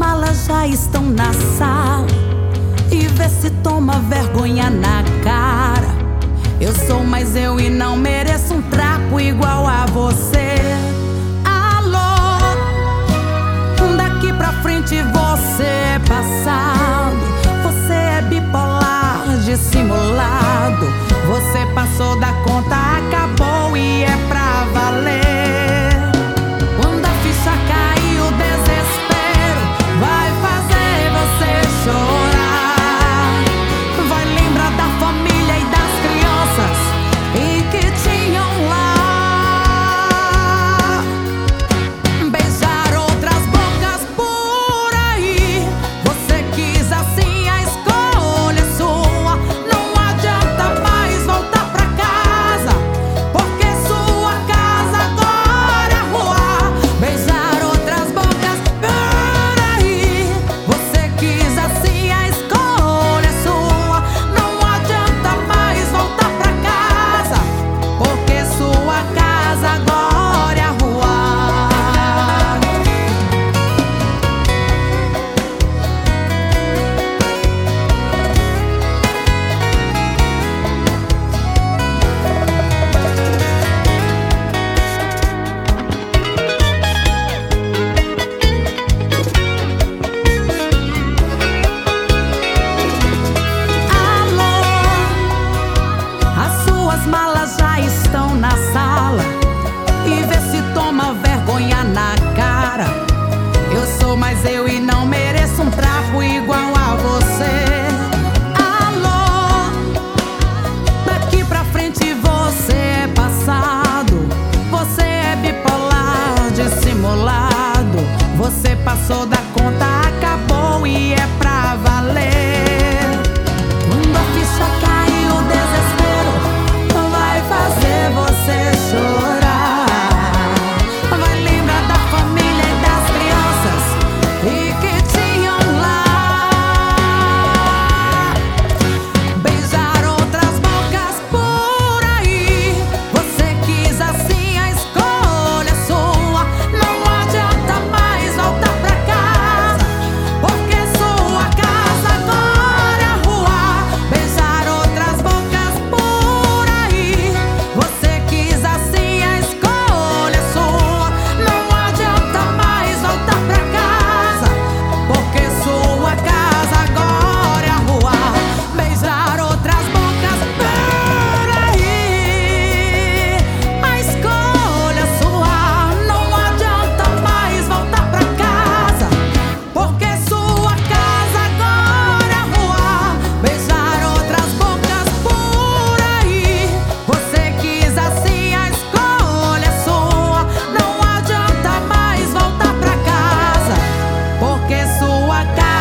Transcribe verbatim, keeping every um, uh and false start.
malas já estão na sala e vê se toma vergonha na cara. Eu sou mais eu e não mereço um trapo igual a você. Alô, daqui pra frente você é passado. Você é bipolar, dissimulado. Você passou da conta, acabou e é pra valer. Quando a ficha cair, o desespero vai fazer você chorar. Vai lembrar da família e das crianças e que tinham lá. Beijar outras bocas por aí. Você quis assim, a escolha é sua. Não adianta mais voltar pra casa, porque sua casa agora é rua. Beijar outras bocas por aí. Você quis assim, a escolha é sua. Não adianta mais voltar pra casa, porque sua casa agora é rua. Alô, as suas malas já estão na sala e vê se toma vergonha na cara. Eu sou mais eu e não mereço um trapo igual a você. Alô, daqui pra frente você é passado. Você é bipolar, dissimulado. Você passou da conta, acabou e é pra valer. Quando a ficha cair, o desespero vai fazer você chorar. Vai lembrar da família e das crianças e que tinham lá. Beijar outras bocas por aí. Você quis assim, a escolha é sua. Não adianta mais voltar pra casa, porque sua casa agora é rua. Beijar outras bocas por aí. Você quis assim, a escolha é sua. Não adianta mais voltar pra casa, porque sua casa agora é rua. Beijar outras bocas por aí. A escolha é sua. Não adianta mais voltar pra casa, porque sua casa agora é rua. Beijar outras bocas por aí. Você quis assim, a escolha é sua. Não adianta mais voltar pra casa, porque sua casa